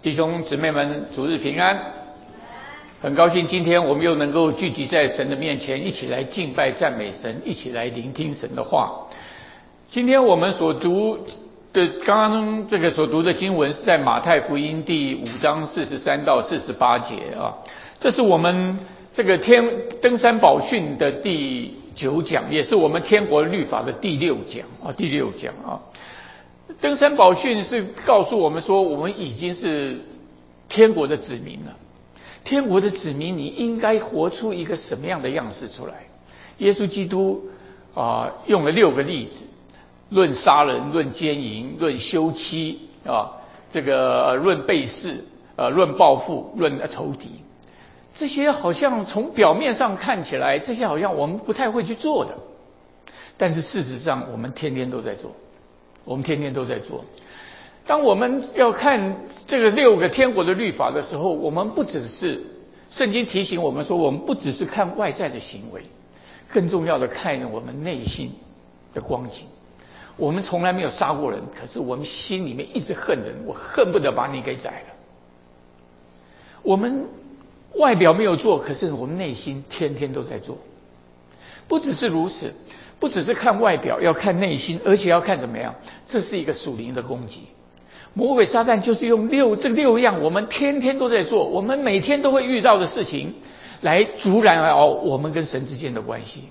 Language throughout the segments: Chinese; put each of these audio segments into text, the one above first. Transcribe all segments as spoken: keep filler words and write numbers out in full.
弟兄姊妹们，主日平安！很高兴今天我们又能够聚集在神的面前，一起来敬拜赞美神，一起来聆听神的话。今天我们所读的，刚刚这个所读的经文是在马太福音第五章四十三到四十八节啊，这是我们这个天登山宝训的第九讲，也是我们天国律法的第六讲啊，第六讲啊。登山宝训是告诉我们说，我们已经是天国的子民了。天国的子民，你应该活出一个什么样的样式出来？耶稣基督啊、呃，用了六个例子，论杀人、论奸淫、论休妻啊，这个、呃、论背誓、呃，论报复、论仇敌。这些好像从表面上看起来，这些好像我们不太会去做的，但是事实上，我们天天都在做。我们天天都在做。当我们要看这个六个天国的律法的时候，我们不只是圣经提醒我们说，我们不只是看外在的行为，更重要的看我们内心的光景。我们从来没有杀过人，可是我们心里面一直恨人，我恨不得把你给宰了。我们外表没有做，可是我们内心天天都在做。不只是如此，不只是看外表，要看内心，而且要看怎么样？这是一个属灵的攻击。魔鬼撒旦就是用六这六样我们天天都在做，我们每天都会遇到的事情，来阻拦哦我们跟神之间的关系。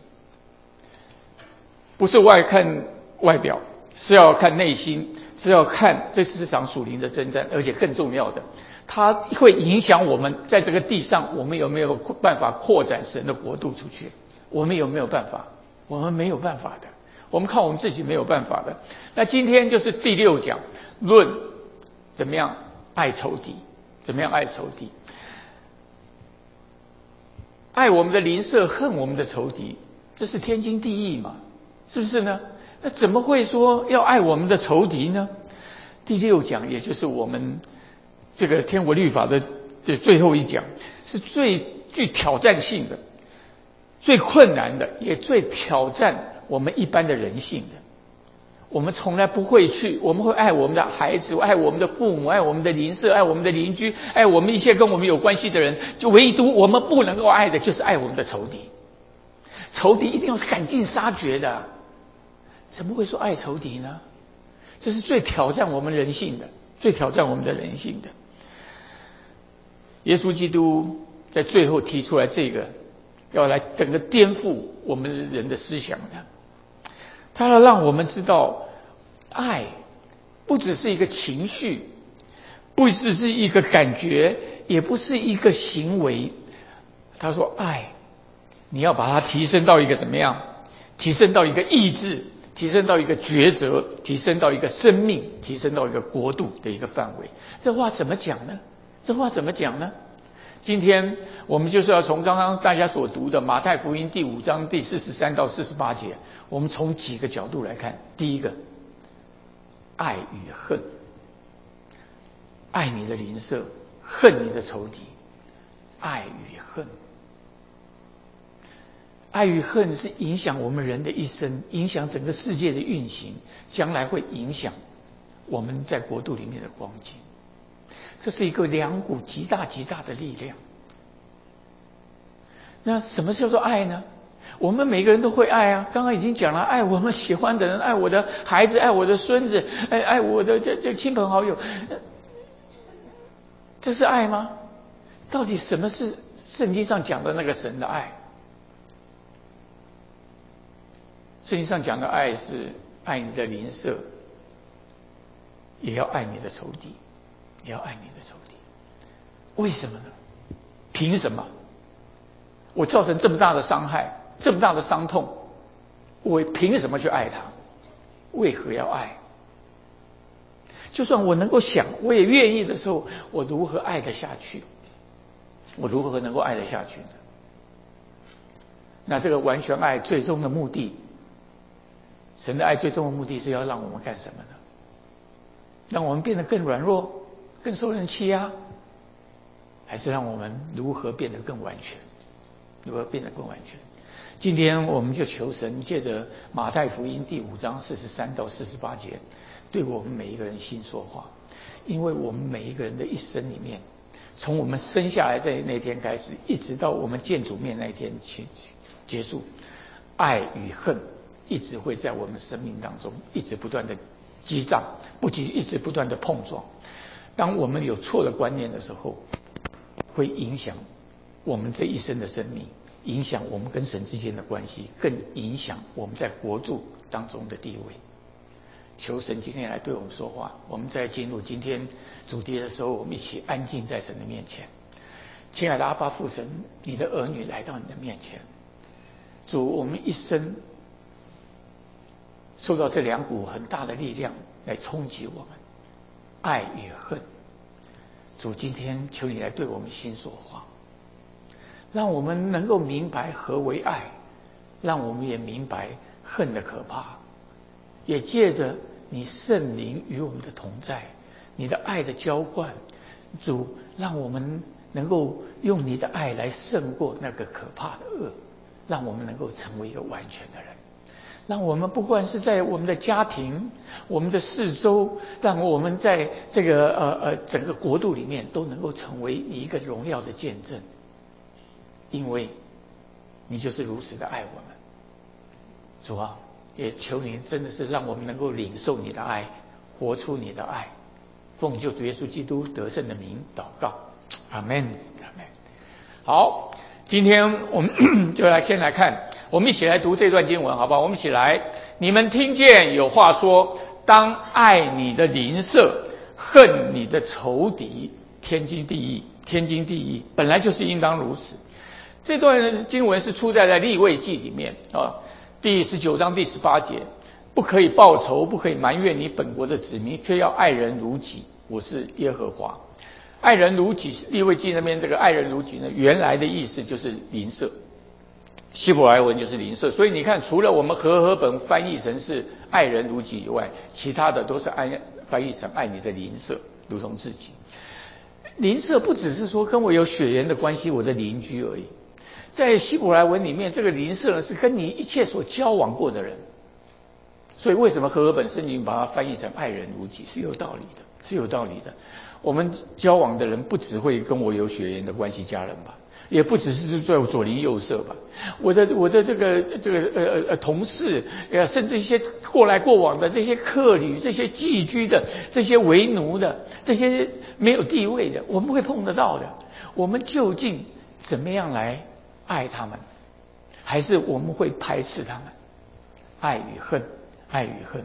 不是外看外表，是要看内心，是要看这是场属灵的征战，而且更重要的，它会影响我们在这个地上，我们有没有办法扩展神的国度出去？我们有没有办法？我们没有办法的，我们靠我们自己没有办法的。那今天就是第六讲，论怎么样爱仇敌，怎么样爱仇敌，爱我们的邻舍，恨我们的仇敌，这是天经地义嘛，是不是呢？那怎么会说要爱我们的仇敌呢？第六讲也就是我们这个天国律法的这最后一讲，是最具挑战性的，最困难的，也最挑战我们一般的人性的。我们从来不会去，我们会爱我们的孩子，爱我们的父母，爱我们的邻舍，爱我们的邻居，爱我们一切跟我们有关系的人，就唯独我们不能够爱的就是爱我们的仇敌。仇敌一定要是赶尽杀绝的，怎么会说爱仇敌呢？这是最挑战我们人性的，最挑战我们的人性的。耶稣基督在最后提出来这个，要来整个颠覆我们人的思想的。他要让我们知道，爱不只是一个情绪，不只是一个感觉，也不是一个行为。他说爱，你要把它提升到一个怎么样？提升到一个意志，提升到一个抉择，提升到一个生命，提升到一个国度的一个范围。这话怎么讲呢？这话怎么讲呢？今天我们就是要从刚刚大家所读的马太福音第五章第四十三到四十八节，我们从几个角度来看。第一个，爱与恨，爱你的邻舍，恨你的仇敌。爱与恨，爱与恨是影响我们人的一生，影响整个世界的运行，将来会影响我们在国度里面的光景。这是一个两股极大极大的力量。那什么叫做爱呢？我们每个人都会爱啊，刚刚已经讲了，爱我们喜欢的人，爱我的孩子，爱我的孙子，爱爱我的这这亲朋好友，这是爱吗？到底什么是圣经上讲的那个神的爱？圣经上讲的爱是爱你的邻舍，也要爱你的仇敌。也要爱你的仇敌，为什么呢？凭什么？我造成这么大的伤害，这么大的伤痛，我凭什么去爱他？为何要爱？就算我能够想，我也愿意的时候，我如何爱得下去？我如何能够爱得下去呢？那这个完全爱最终的目的，神的爱最终的目的是要让我们干什么呢？让我们变得更软弱，更受人欺压，还是让我们如何变得更完全？如何变得更完全？今天我们就求神借着马太福音第五章四十三到四十八节，对我们每一个人心说话。 因为我们每一个人的一生里面，从我们生下来的那天开始，一直到我们见主面那一天结束，爱与恨一直会在我们生命当中一直不断的激荡，不仅一直不断的碰撞。当我们有错的观念的时候，会影响我们这一生的生命，影响我们跟神之间的关系，更影响我们在国度当中的地位。求神今天来对我们说话。我们在进入今天主题的时候，我们一起安静在神的面前。亲爱的阿爸父神，你的儿女来到你的面前，主，我们一生受到这两股很大的力量来冲击我们，爱与恨。主，今天求你来对我们心说话，让我们能够明白何为爱，让我们也明白恨的可怕，也借着你圣灵与我们的同在，你的爱的浇灌，主，让我们能够用你的爱来胜过那个可怕的恶，让我们能够成为一个完全的人，让我们不管是在我们的家庭、我们的四周，让我们在这个呃呃整个国度里面都能够成为一个荣耀的见证，因为你就是如此的爱我们。主啊，也求你真的是让我们能够领受你的爱，活出你的爱。奉救主耶稣基督得胜的名祷告，阿们，阿们。好，今天我们就来先来看，我们一起来读这段经文，好不好？我们一起来。你们听见有话说，当爱你的邻舍，恨你的仇敌，天经地义，天经地义，本来就是应当如此。这段经文是出在在利未记里面啊，第十九章第十八节，不可以报仇，不可以埋怨你本国的子民，却要爱人如己，我是耶和华。爱人如己，利未记那边这个爱人如己呢，原来的意思就是邻舍，希伯来文就是邻舍。所以你看，除了我们和合本翻译成是爱人如己以外，其他的都是按翻译成爱你的邻舍如同自己。邻舍不只是说跟我有血缘的关系，我的邻居而已。在希伯来文里面，这个邻舍呢是跟你一切所交往过的人。所以为什么和合本圣经把它翻译成爱人如己是有道理的，是有道理的。我们交往的人不只会跟我有血缘的关系家人吧，也不只是在左邻右舍吧，我的我的这个这个呃呃同事，呃甚至一些过来过往的这些客旅，这些寄居的，这些为奴的，这些没有地位的，我们会碰得到的。我们究竟怎么样来爱他们，还是我们会排斥他们？爱与恨，爱与恨。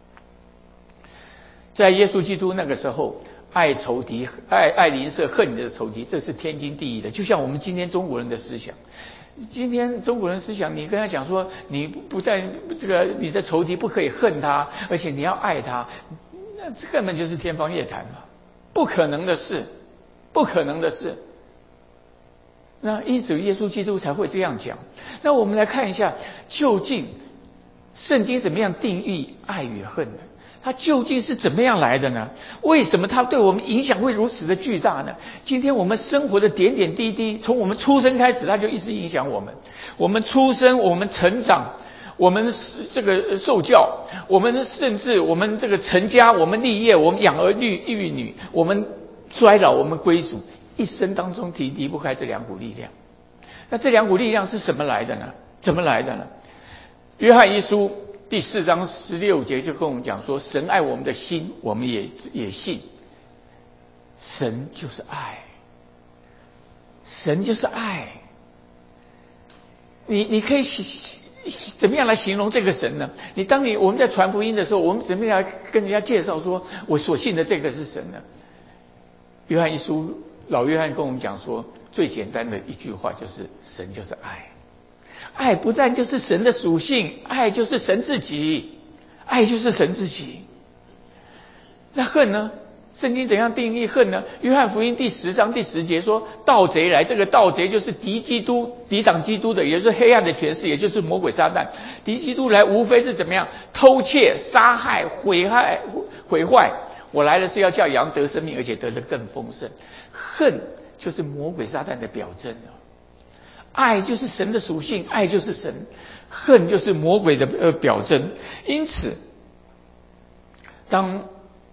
在耶稣基督那个时候，爱仇敌，爱爱邻舍，恨你的仇敌，这是天经地义的。就像我们今天中国人的思想，今天中国人思想，你跟他讲说，你不但这个你的仇敌不可以恨他，而且你要爱他，那这根本就是天方夜谭嘛，不可能的事，不可能的事。那因此耶稣基督才会这样讲。那我们来看一下，究竟圣经怎么样定义爱与恨呢？它究竟是怎么样来的呢？为什么它对我们影响会如此的巨大呢？今天我们生活的点点滴滴，从我们出生开始，它就一直影响我们。我们出生，我们成长，我们这个受教，我们甚至我们这个成家，我们立业，我们养儿育育女，我们衰老，我们归主，一生当中离离不开这两股力量。那这两股力量是什么来的呢？怎么来的呢？约翰一书第四章十六节就跟我们讲说，神爱我们的心，我们也也信。神就是爱，神就是爱。你你可以怎么样来形容这个神呢？你当你我们在传福音的时候，我们怎么样跟人家介绍说我所信的这个是神呢？约翰一书老约翰跟我们讲说，最简单的一句话就是神就是爱。爱不但就是神的属性，爱就是神自己，爱就是神自己。那恨呢？圣经怎样定义恨呢？约翰福音第十章第十节说，盗贼来，这个盗贼就是敌基督、抵挡基督的，也就是黑暗的权势，也就是魔鬼撒旦。敌基督来无非是怎么样？偷窃、杀害、毁害、毁坏。我来的是要叫羊得生命，而且得得更丰盛。恨就是魔鬼撒旦的表征啊。爱就是神的属性，爱就是神，恨就是魔鬼的呃表征。因此，当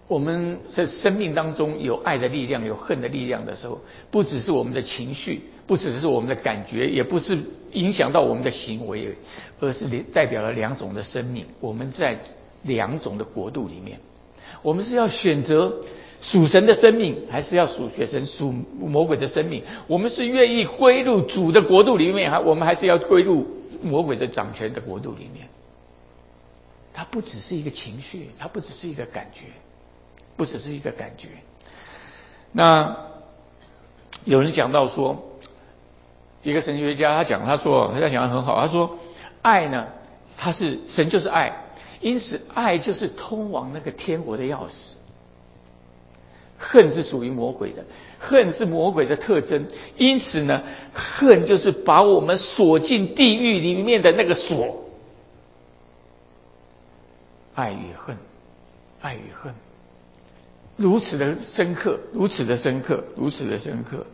我们在生命当中有爱的力量，有恨的力量的时候，不只是我们的情绪，不只是我们的感觉，也不是影响到我们的行为，而是代表了两种的生命。我们在两种的国度里面，我们是要选择属神的生命，还是要属血神、属魔鬼的生命？我们是愿意归入主的国度里面，还我们还是要归入魔鬼的掌权的国度里面？它不只是一个情绪，它不只是一个感觉。不只是一个感觉。那有人讲到说，一个神学家他讲，他说他讲得很好，他说爱呢，它是神就是爱，因此爱就是通往那个天国的钥匙。恨是属于魔鬼的，恨是魔鬼的特征，因此呢，恨就是把我们锁进地狱里面的那个锁。爱与恨，爱与恨。如此的深刻，如此的深刻，如此的深刻。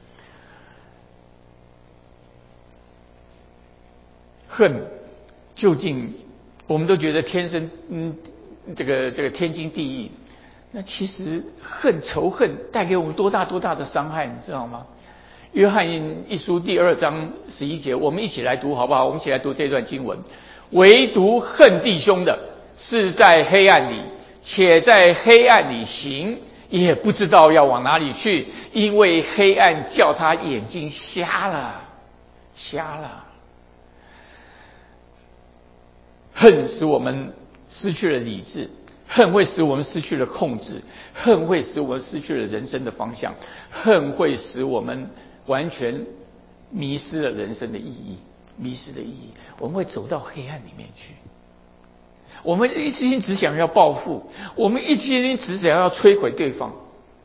恨究竟，我们都觉得天生，嗯，这个这个天经地义。那其实恨、仇恨带给我们多大多大的伤害，你知道吗？约翰一书第二章十一节，我们一起来读好不好？我们一起来读这段经文。唯独恨弟兄的，是在黑暗里。且在黑暗里行，也不知道要往哪里去，因为黑暗叫他眼睛瞎了，瞎了。恨使我们失去了理智，恨会使我们失去了控制，恨会使我们失去了人生的方向，恨会使我们完全迷失了人生的意义，迷失了意义，我们会走到黑暗里面去。我们一心只想要报复，我们一心只想要摧毁对方。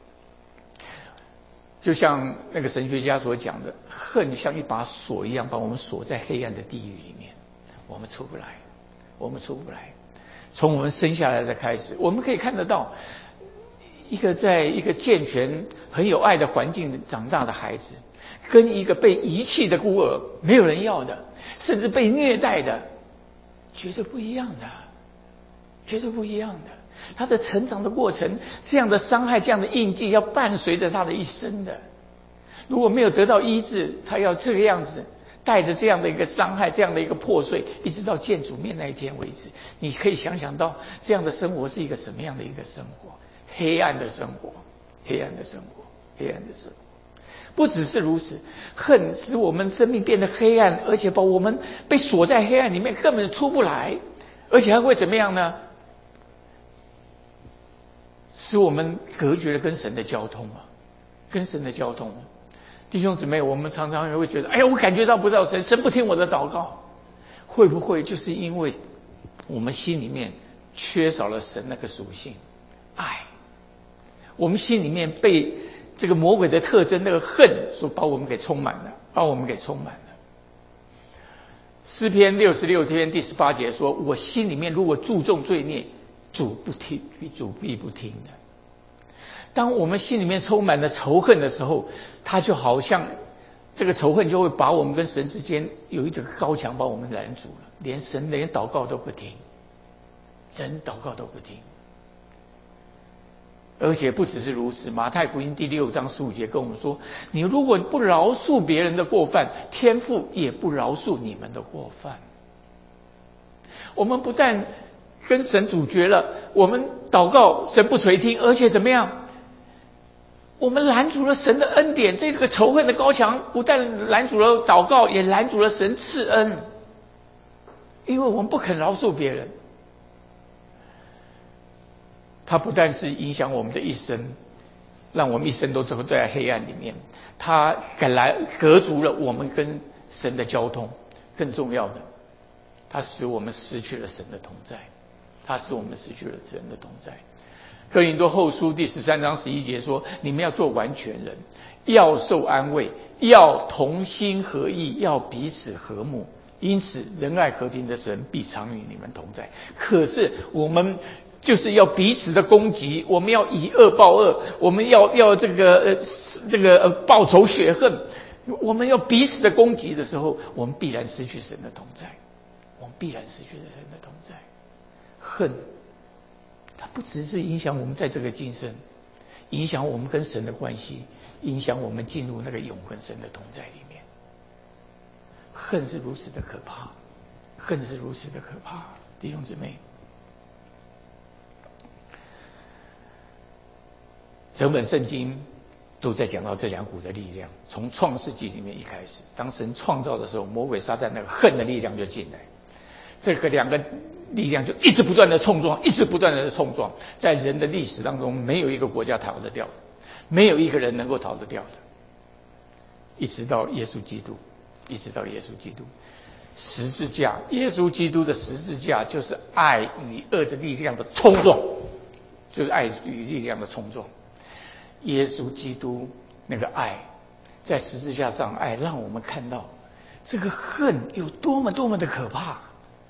就像那个神学家所讲的，恨像一把锁一样，把我们锁在黑暗的地狱里面，我们出不来，我们出不来。从我们生下来的开始，我们可以看得到，一个在一个健全、很有爱的环境长大的孩子，跟一个被遗弃的孤儿，没有人要的，甚至被虐待的，绝对不一样的。绝对不一样的，他的成长的过程，这样的伤害，这样的印记，要伴随着他的一生的。如果没有得到医治，他要这个样子，带着这样的一个伤害，这样的一个破碎，一直到见主面那一天为止。你可以想想到，这样的生活是一个什么样的一个生活？黑暗的生活，黑暗的生活，黑暗的生活。不只是如此，恨使我们生命变得黑暗，而且把我们被锁在黑暗里面，根本出不来，而且还会怎么样呢？使我们隔绝了跟神的交通啊，跟神的交通。弟兄姊妹，我们常常也会觉得，哎呀，我感觉到不到神，神不听我的祷告。会不会就是因为我们心里面缺少了神那个属性，爱？我们心里面被这个魔鬼的特征，那个恨，所把我们给充满了，把我们给充满了。诗篇六十六篇第十八节说：“我心里面如果注重罪孽，主不听，主必不听的。”当我们心里面充满了仇恨的时候，他就好像这个仇恨就会把我们跟神之间有一个高墙把我们拦住了，连神连祷告都不听，神祷告都不听。而且不只是如此，马太福音第六章十五节跟我们说：你如果不饶恕别人的过犯，天父也不饶恕你们的过犯。我们不但跟神阻绝了，我们祷告神不垂听，而且怎么样？我们拦阻了神的恩典，这个仇恨的高墙不但拦阻了祷告，也拦阻了神赐恩，因为我们不肯饶恕别人。它不但是影响我们的一生，让我们一生都走在黑暗里面，它赶来隔阻了我们跟神的交通。更重要的，它使我们失去了神的同在，它使我们失去了神的同在。哥林多后书第十三章十一节说：你们要做完全人，要受安慰，要同心合意，要彼此和睦，因此仁爱和平的神必常与你们同在。可是我们就是要彼此的攻击，我们要以恶报恶，我们要要这个呃这个呃报仇雪恨，我们要彼此的攻击的时候，我们必然失去神的同在，我们必然失去神的同在。恨，它不只是影响我们在这个今生，影响我们跟神的关系，影响我们进入那个永恒神的同在里面。恨是如此的可怕，恨是如此的可怕，弟兄姊妹。整本圣经都在讲到这两股的力量，从创世纪里面一开始，当神创造的时候，魔鬼撒旦那个恨的力量就进来，这个两个力量就一直不断的冲撞，一直不断的冲撞，在人的历史当中，没有一个国家逃得掉的，没有一个人能够逃得掉的，一直到耶稣基督，一直到耶稣基督，十字架，耶稣基督的十字架就是爱与恶的力量的冲撞，就是爱与力量的冲撞。耶稣基督那个爱，在十字架上爱，让我们看到这个恨有多么多么的可怕。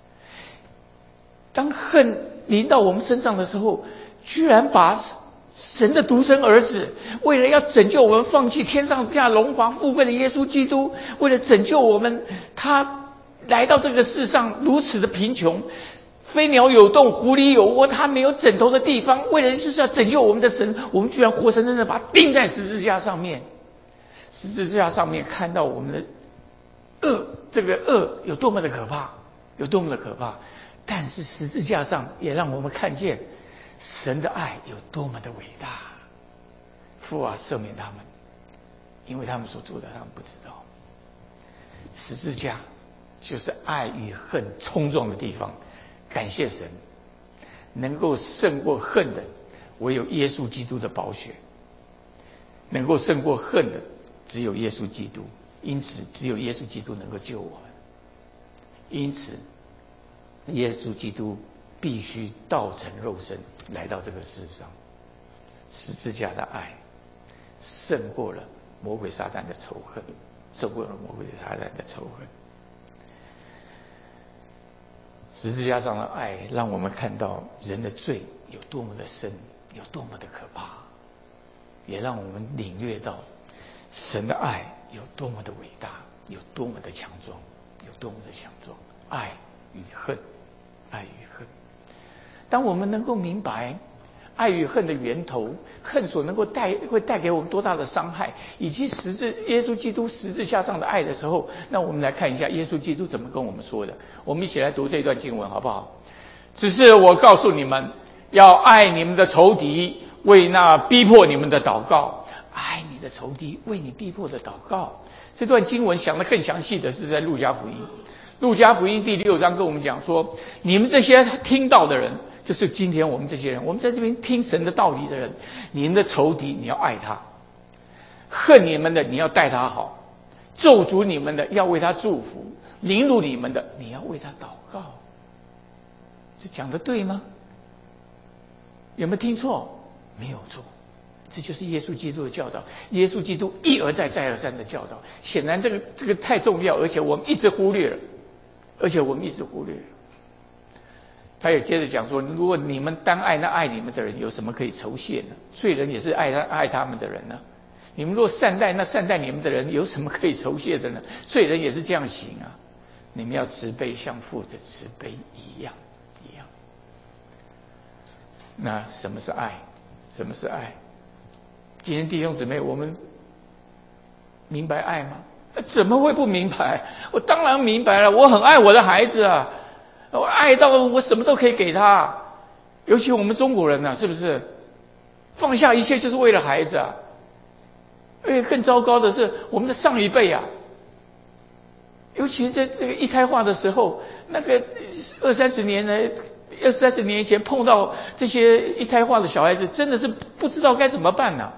当恨临到我们身上的时候，居然把神的独生儿子，为了要拯救我们，放弃天上下荣华富贵的耶稣基督，为了拯救我们，他来到这个世上如此的贫穷，飞鸟有洞，狐狸有窝，他没有枕头的地方，为了就是要拯救我们的神，我们居然活生生的把他钉在十字架上面。十字架上面看到我们的恶，这个恶有多么的可怕，有多么的可怕。但是十字架上也让我们看见神的爱有多么的伟大。父啊，赦免他们，因为他们所做的他们不知道。十字架就是爱与恨冲撞的地方。感谢神，能够胜过恨的唯有耶稣基督的宝血，能够胜过恨的只有耶稣基督，因此只有耶稣基督能够救我们。因此耶稣基督必须道成肉身来到这个世上。十字架的爱胜过了魔鬼撒旦的仇恨，胜过了魔鬼撒旦的仇恨。十字架上的爱让我们看到人的罪有多么的深，有多么的可怕，也让我们领略到神的爱有多么的伟大，有多么的强壮，有多么的强壮。爱与恨，爱与恨。当我们能够明白爱与恨的源头，恨所能够带会带给我们多大的伤害，以及十字耶稣基督十字架上的爱的时候，那我们来看一下耶稣基督怎么跟我们说的。我们一起来读这段经文好不好？只是我告诉你们，要爱你们的仇敌，为那逼迫你们的祷告。爱你的仇敌，为你逼迫的祷告。这段经文讲得更详细的是在路加福音。路加福音第六章跟我们讲说，你们这些听到的人，就是今天我们这些人，我们在这边听神的道理的人，你们的仇敌你要爱他，恨你们的你要待他好，咒诅你们的要为他祝福，凌辱你们的你要为他祷告。这讲得对吗？有没有听错？没有错，这就是耶稣基督的教导。耶稣基督一而再再而三的教导，显然这个这个太重要，而且我们一直忽略了，而且我们一直忽略了。他也接着讲说，如果你们单爱那爱你们的人，有什么可以酬谢呢？罪人也是爱他爱他们的人呢。你们若善待那善待你们的人，有什么可以酬谢的呢？罪人也是这样行啊。你们要慈悲，像父的慈悲一样一样。那什么是爱？什么是爱？今天弟兄姊妹，我们明白爱吗？怎么会不明白？我当然明白了，我很爱我的孩子啊。我爱到我什么都可以给他，尤其我们中国人啊，是不是放下一切就是为了孩子啊？而且更糟糕的是，我们的上一辈啊，尤其在这个一胎化的时候，那个二三十年来，二三十年前碰到这些一胎化的小孩子，真的是不知道该怎么办呢、啊？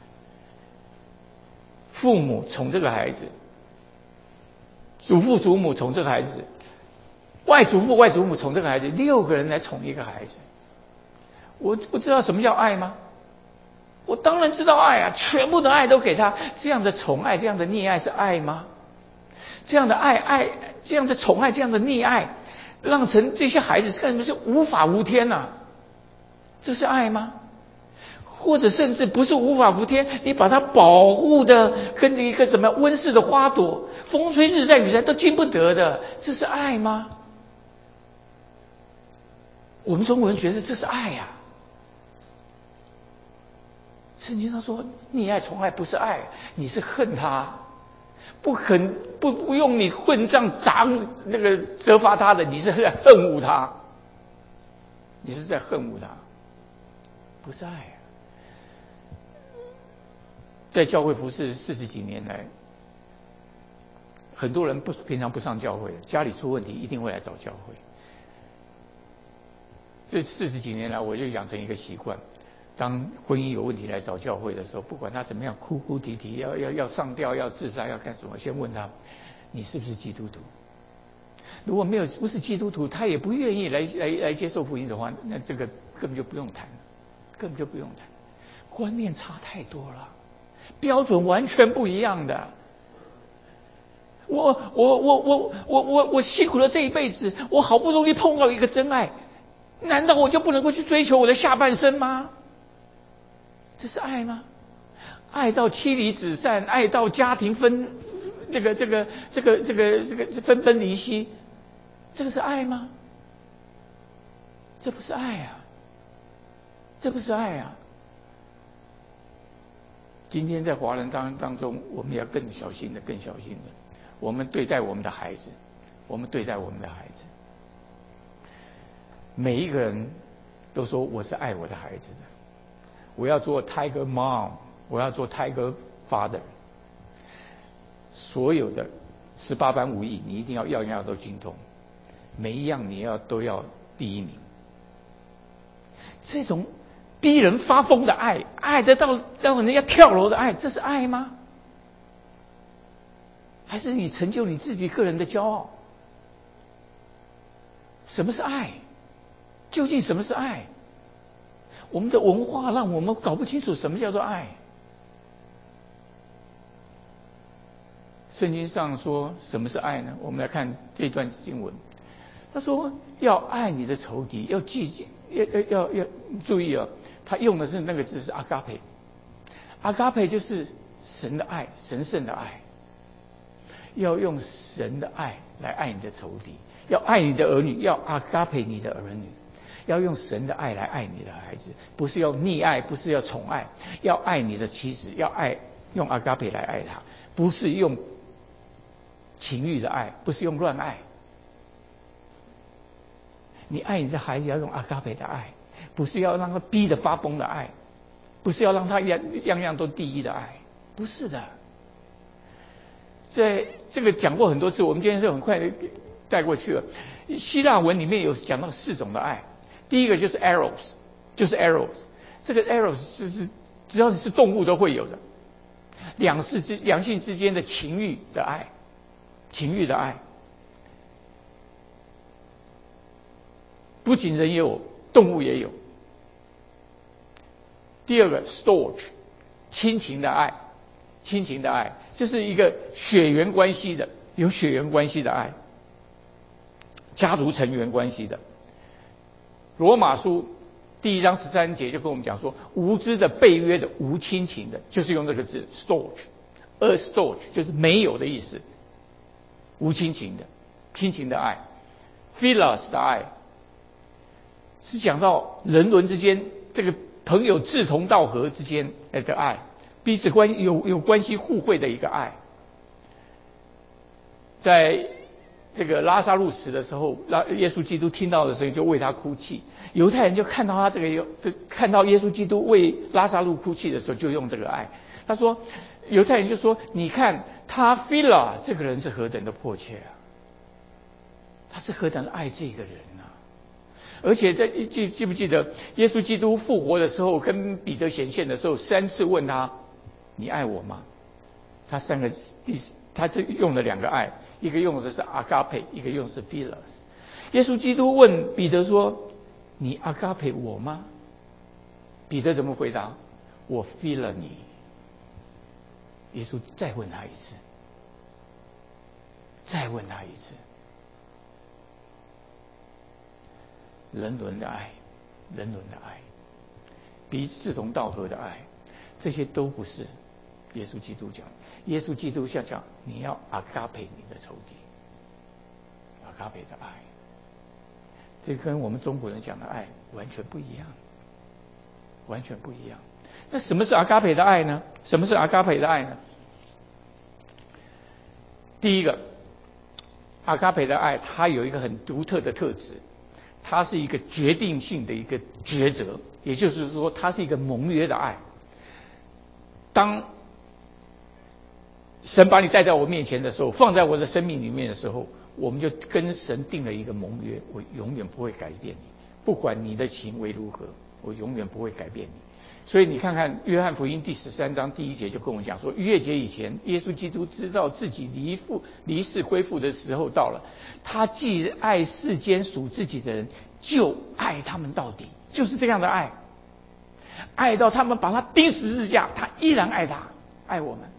父母宠这个孩子，祖父祖母宠这个孩子。外祖父外祖母宠这个孩子，六个人来宠一个孩子。我不知道什么叫爱吗？我当然知道爱啊，全部的爱都给他。这样的宠爱，这样的溺爱是爱吗？这样的爱爱，这样的宠爱，这样的溺爱，让成这些孩子根本是无法无天呐、啊！这是爱吗？或者甚至不是无法无天，你把它保护的跟一个什么温室的花朵，风吹日晒雨晒都经不得的，这是爱吗？我们中国人觉得这是爱呀、啊， 圣经上说，溺爱从来不是爱，你是恨他，不恨不不用你混账砸那个责罚他的，你是在恨恶他，你是在恨恶他，不是爱。在教会服侍四十几年来，很多人不平常不上教会，家里出问题一定会来找教会。这四十几年来，我就养成一个习惯。当婚姻有问题来找教会的时候，不管他怎么样哭哭啼啼，要要要上吊，要自杀，要干什么，先问他，你是不是基督徒？如果没有不是基督徒，他也不愿意来来来接受福音的话，那这个根本就不用谈，根本就不用谈，观念差太多了，标准完全不一样的。我我我我我我我辛苦了这一辈子，我好不容易碰到一个真爱，难道我就不能够去追求我的下半生吗？这是爱吗？爱到妻离子散，爱到家庭分，这个这个这个这个这个分崩离析，这个是爱吗？这不是爱啊！这不是爱啊！今天在华人当当中，我们要更小心的，更小心的，我们对待我们的孩子，我们对待我们的孩子，每一个人都说我是爱我的孩子的。我要做 Tiger Mom， 我要做 Tiger Father。所有的十八般武艺，你一定要样样都精通，每一样你要都要第一名。这种逼人发疯的爱，爱得到让人家跳楼的爱，这是爱吗？还是你成就你自己个人的骄傲？什么是爱？究竟什么是爱？我们的文化让我们搞不清楚什么叫做爱。圣经上说什么是爱呢？我们来看这段经文，他说要爱你的仇敌，要记要要要要注意啊，他用的是那个字是阿嘎培，阿嘎培就是神的爱，神圣的爱，要用神的爱来爱你的仇敌，要爱你的儿女，要阿嘎培你的儿女。要用神的爱来爱你的孩子，不是要溺爱，不是要宠爱，要爱你的妻子，要爱用阿嘎培来爱他，不是用情欲的爱，不是用乱爱。你爱你的孩子要用阿嘎培的爱，不是要让他逼得发疯的爱，不是要让他样样样都第一的爱，不是的。在这个讲过很多次，我们今天就很快的带过去了。希腊文里面有讲到四种的爱。第一个就是 eros， 就是 eros， 这个 eros 就是只要是动物都会有的，两性之两性之间的情欲的爱，情欲的爱，不仅人也有，动物也有。第二个 storge， 亲情的爱，亲情的爱，就是一个血缘关系的，有血缘关系的爱，家族成员关系的。罗马书第一章十三节就跟我们讲说，无知的、背约的、无亲情的，就是用这个字 storge， 而 storge 就是没有的意思，无亲情的，亲情的爱 ，philos 的爱，是讲到人伦之间这个朋友志同道合之间的爱，彼此关系有有关系互惠的一个爱。在这个拉撒路死的时候，耶稣基督听到的时候就为他哭泣。犹太人就看到他这个，看到耶稣基督为拉撒路哭泣的时候，就用这个爱。他说，犹太人就说：“你看他菲拉这个人是何等的迫切啊！他是何等的爱这个人啊！而且在记记不记得，耶稣基督复活的时候，跟彼得显现的时候，三次问他：你爱我吗？他三个第他这用了两个爱。”一个用的是阿嘎培，一个用的是 philos。耶稣基督问彼得说：“你阿嘎培我吗？”彼得怎么回答？我 philo 你。耶稣再问他一次，再问他一次。人伦的爱，人伦的爱，彼此志同道合的爱，这些都不是耶稣基督讲。耶稣基督要讲，你要阿嘎培你的仇敌，阿嘎培的爱，这跟我们中国人讲的爱完全不一样。 完全不一样。那什么是阿嘎培的爱呢？什么是阿嘎培的爱呢？第一个，阿嘎培的爱，它有一个很独特的特质，它是一个决定性的一个抉择，也就是说，它是一个盟约的爱。当神把你带到我面前的时候，放在我的生命里面的时候，我们就跟神定了一个盟约，我永远不会改变你，不管你的行为如何，我永远不会改变你。所以你看看约翰福音第十三章第一节就跟我们讲说，逾越节以前，耶稣基督知道自己离父离世归父的时候到了，他既爱世间属自己的人，就爱他们到底，就是这样的爱，爱到他们把他钉十字架，他依然爱他，爱我们。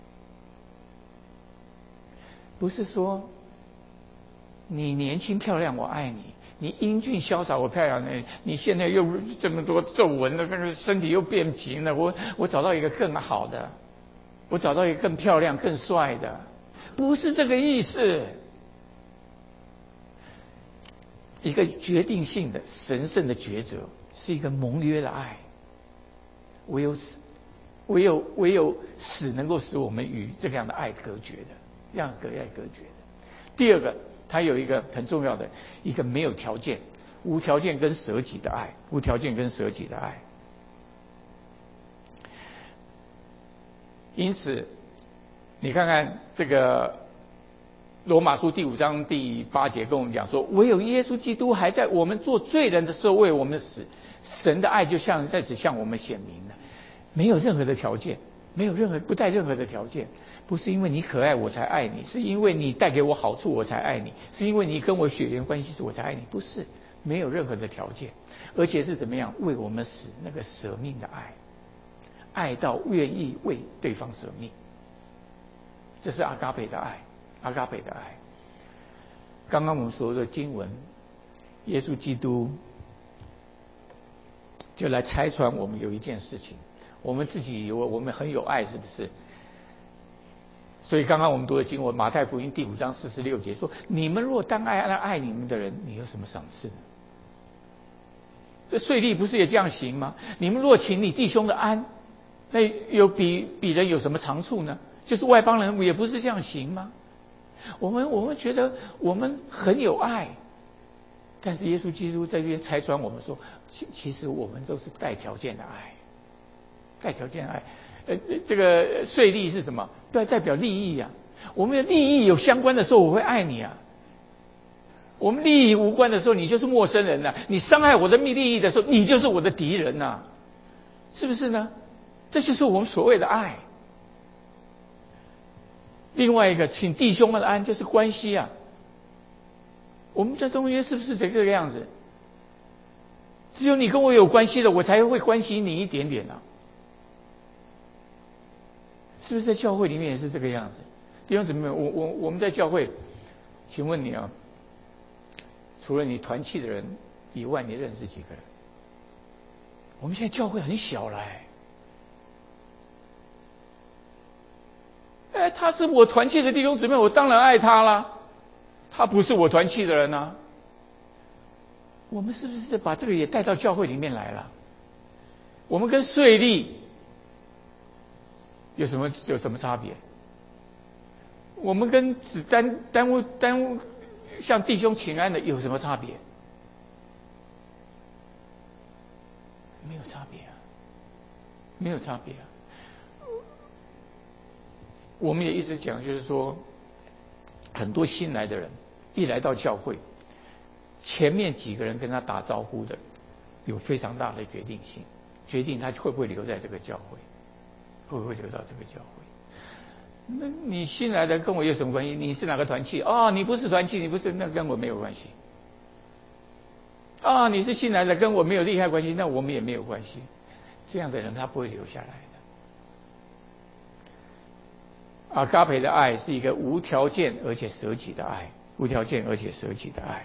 不是说你年轻漂亮我爱你，你英俊潇洒我漂亮你，你现在又这么多皱纹了，这个身体又变平了，我我找到一个更好的，我找到一个更漂亮更帅的，不是这个意思。一个决定性的神圣的抉择，是一个盟约的爱，唯有死唯有唯有死能够使我们与这样的爱隔绝的，这样隔爱隔绝的。第二个，它有一个很重要的一个没有条件、无条件跟舍己的爱，无条件跟舍己的爱。因此，你看看这个罗马书第五章第八节跟我们讲说，唯有耶稣基督还在我们做罪人的时候为我们死，神的爱就像在此向我们显明了，没有任何的条件，没有任何不带任何的条件。不是因为你可爱我才爱你，是因为你带给我好处我才爱你，是因为你跟我血缘关系我才爱你，不是，没有任何的条件，而且是怎么样为我们死，那个舍命的爱，爱到愿意为对方舍命，这是阿嘎培的爱，阿嘎培的爱。刚刚我们所说的经文，耶稣基督就来拆穿我们有一件事情，我们自己以为我们很有爱，是不是？所以刚刚我们读的经文，马太福音第五章四十六节说：“你们若当爱那爱你们的人，你有什么赏赐呢？”这税吏不是也这样行吗？你们若请你弟兄的安，那有比比人有什么长处呢？就是外邦人也不是这样行吗？我们我们觉得我们很有爱，但是耶稣基督在这边拆穿我们说，其其实我们都是带条件的爱，带条件的爱。呃，这个税吏是什么？对，代表利益啊。我们的利益有相关的时候，我会爱你啊。我们利益无关的时候，你就是陌生人啊。你伤害我的利益的时候，你就是我的敌人呐、啊，是不是呢？这就是我们所谓的爱。另外一个，请弟兄们的安，就是关系啊。我们这中间是不是这个样子？只有你跟我有关系的，我才会关心你一点点啊。是不是在教会里面也是这个样子？弟兄姊妹，我我我们在教会，请问你啊，除了你团契的人以外，你认识几个人？我们现在教会很小了，哎，哎，他是我团契的弟兄姊妹，我当然爱他啦。他不是我团契的人啊。我们是不是把这个也带到教会里面来了？我们跟税吏有什么有什么差别？我们跟只单单务单务向弟兄请安的有什么差别？没有差别啊，没有差别啊。我们也一直讲，就是说，很多新来的人一来到教会，前面几个人跟他打招呼的，有非常大的决定性，决定他会不会留在这个教会。会不会留到这个教会？那你新来的跟我有什么关系？你是哪个团契？哦，你不是团契，你不是，那跟我没有关系。啊、哦，你是新来的，跟我没有利害关系，那我们也没有关系。这样的人他不会留下来的。阿嘎培的爱是一个无条件而且舍己的爱，无条件而且舍己的爱。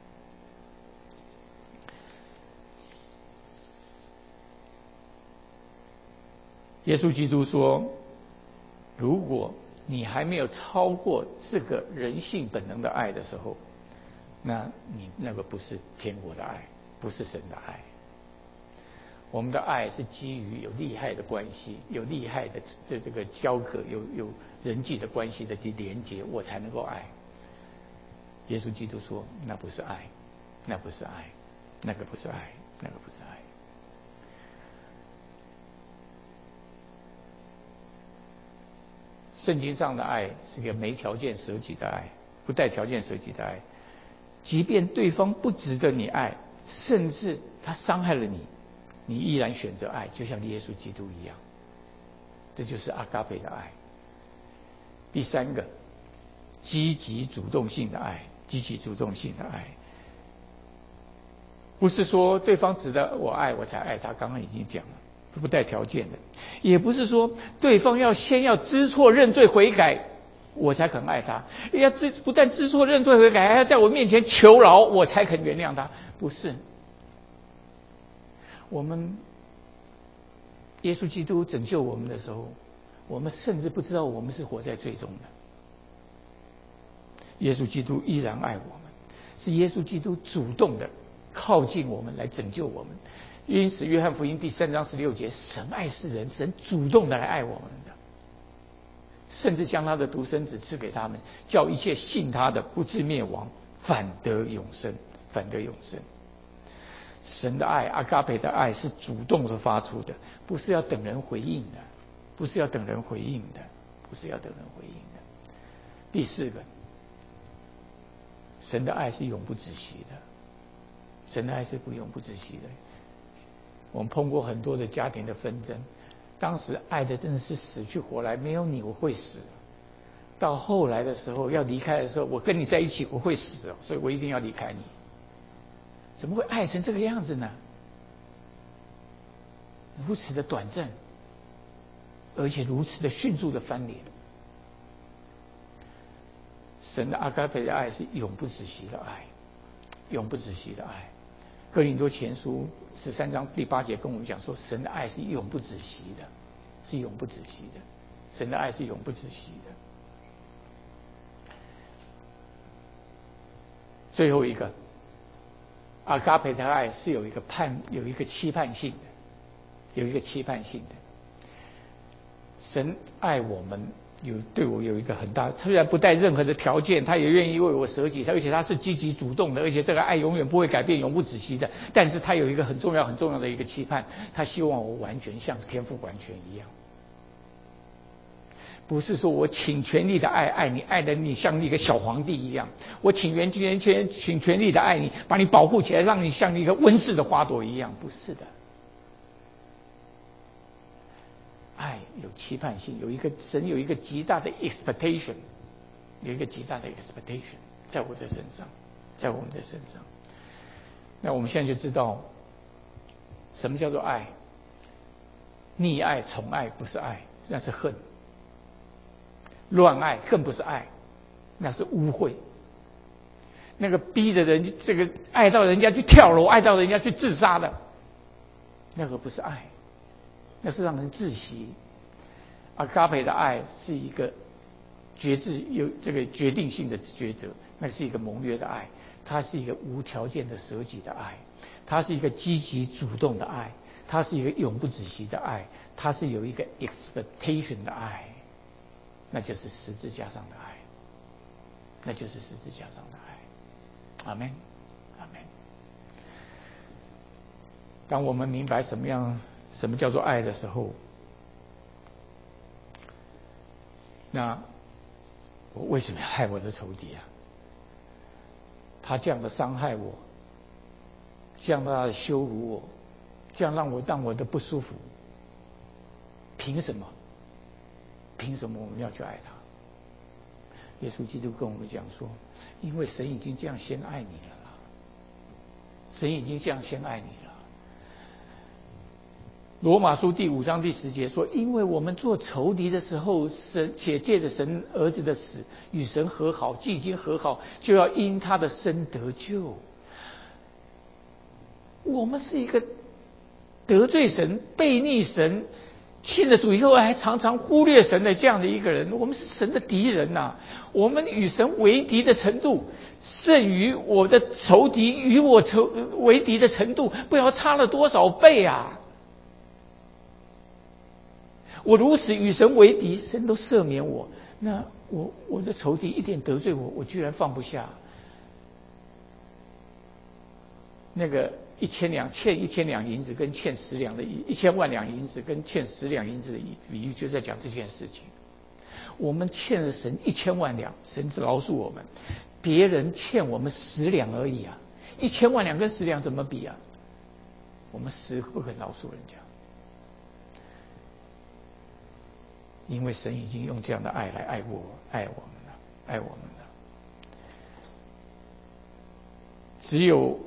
耶稣基督说，如果你还没有超过这个人性本能的爱的时候，那你那个不是天国的爱，不是神的爱。 我们的爱是基于有利害的关系，有利害的这这个交隔，有有人际的关系的连结，我才能够爱。耶稣基督说，那不是爱，那不是爱，那个不是爱，那个不是爱。圣经上的爱是个没条件舍己的爱，不带条件舍己的爱。即便对方不值得你爱，甚至他伤害了你，你依然选择爱，就像耶稣基督一样。这就是阿嘎培的爱。第三个，积极主动性的爱，积极主动性的爱，不是说对方值得我爱我才爱他，刚刚已经讲了，不带条件的，也不是说对方要先要知错认罪悔改我才肯爱他，要知不但知错认罪悔改，还要在我面前求饶我才肯原谅他，不是。我们耶稣基督拯救我们的时候，我们甚至不知道我们是活在罪中的。耶稣基督依然爱我们，是耶稣基督主动的靠近我们来拯救我们。因此约翰福音第三章十六节，神爱世人，神主动的来爱我们的，甚至将他的独生子赐给他们，叫一切信他的不至灭亡，反得永生，反得永生。神的爱，阿嘎培的爱是主动的发出的，不是要等人回应的，不是要等人回应的，不是要等人回应的。第四个，神的爱是永不止息的，神的爱是不永不止息的。我们碰过很多的家庭的纷争，当时爱的真的是死去活来，没有你我会死。到后来的时候要离开的时候，我跟你在一起我会死，所以我一定要离开你。怎么会爱成这个样子呢？如此的短暂，而且如此的迅速的翻脸。神的阿嘎培的爱是永不止息的爱，永不止息的爱。哥林多前书十三章第八节跟我们讲说，神的爱是永不止息的，是永不止息的。神的爱是永不止息的。最后一个，阿嘎培的爱是有一个盼，有一个期盼性的，有一个期盼性的。神爱我们，有对我有一个很大，虽然不带任何的条件，他也愿意为我舍己，而且他是积极主动的，而且这个爱永远不会改变，永不止息的。但是他有一个很重要很重要的一个期盼，他希望我完全像天父完全一样。不是说我请全力的爱爱你，爱的你像一个小皇帝一样，我请全全全请全力的爱你，把你保护起来，让你像一个温室的花朵一样，不是的。爱有期盼性，有一个神有一个极大的 expectation， 有一个极大的 expectation 在我的身上，在我们的身上。那我们现在就知道什么叫做爱。溺爱宠爱不是爱，那是恨。乱爱更不是爱，那是污秽。那个逼着人这个爱到人家去跳楼，爱到人家去自杀的，那个不是爱，那是让人窒息。阿嘎培的爱是一个决志，有这个决定性的抉择，那是一个盟约的爱，它是一个无条件的舍己的爱，它是一个积极主动的爱，它是一个永不止息的爱，它是有一个 expectation 的爱，那就是十字架上的爱，那就是十字架上的爱。阿们，阿们。当我们明白什么样什么叫做爱的时候，那我为什么要害我的仇敌啊？他这样的伤害我，这样的羞辱我，这样让我让我的不舒服，凭什么？凭什么我们要去爱他？耶稣基督跟我们讲说，因为神已经这样先爱你了啦，神已经这样先爱你了。罗马书第五章第十节说，因为我们做仇敌的时候，神且借着神儿子的死与神和好，既已经和好，就要因他的生得救。我们是一个得罪神、悖逆神，信了主以后还常常忽略神的这样的一个人，我们是神的敌人呐、啊！我们与神为敌的程度，胜于我的仇敌与我仇为敌的程度，不知道差了多少倍啊！ 我如此与神为敌，神都赦免我，那我我的仇敌一点得罪我，我居然放不下。那个一千两欠一千两银子跟欠十两的一千万两银子跟欠十两银子的比喻，就在讲这件事情。我们欠了神一千万两，神只饶恕我们；别人欠我们十两而已啊，一千万两跟十两怎么比啊？我们十不肯饶恕人家，因为神已经用这样的爱来爱我，爱我们了，爱我们了。只有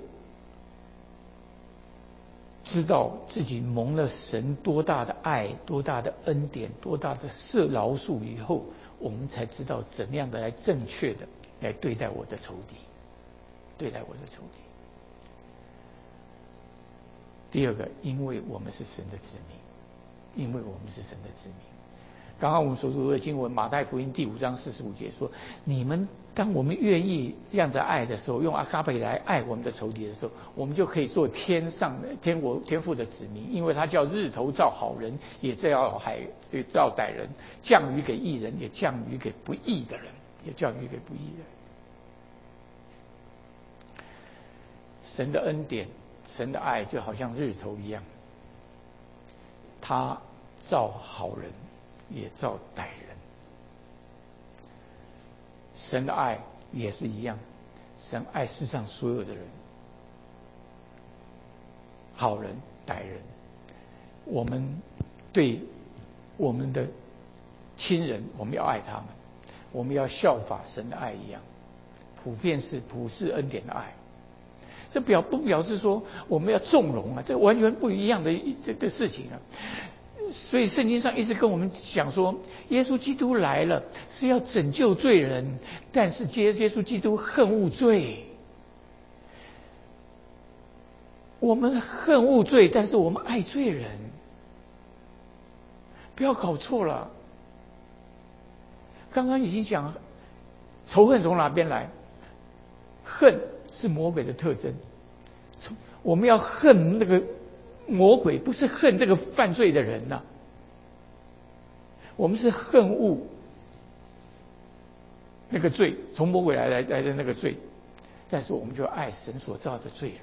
知道自己蒙了神多大的爱、多大的恩典、多大的赦饶恕以后，我们才知道怎样的来正确的来对待我的仇敌，对待我的仇敌。第二个，因为我们是神的子民，因为我们是神的子民。刚刚我们所读的经文，马太福音第五章四十五节说：你们当我们愿意这样的爱的时候，用阿嘎贝来爱我们的仇敌的时候，我们就可以做天上的天国天父的子民，因为他叫日头照好人，也照海照歹人，降雨给义人，也降雨给不义的人，也降雨给不义的人。神的恩典，神的爱就好像日头一样，他照好人，也照歹人。神的爱也是一样，神爱世上所有的人，好人、歹人。我们对我们的亲人，我们要爱他们，我们要效法神的爱一样，普遍是普世恩典的爱。这表不表示说我们要纵容啊？这完全不一样的这个事情啊！所以圣经上一直跟我们讲说，耶稣基督来了是要拯救罪人，但是耶稣基督恨恶罪。我们恨恶罪，但是我们爱罪人，不要搞错了。刚刚已经讲，仇恨从哪边来？恨是魔鬼的特征。我们要恨那个魔鬼，不是恨这个犯罪的人呐、啊。我们是恨恶那个罪，从魔鬼来来来的那个罪，但是我们就爱神所造的罪人，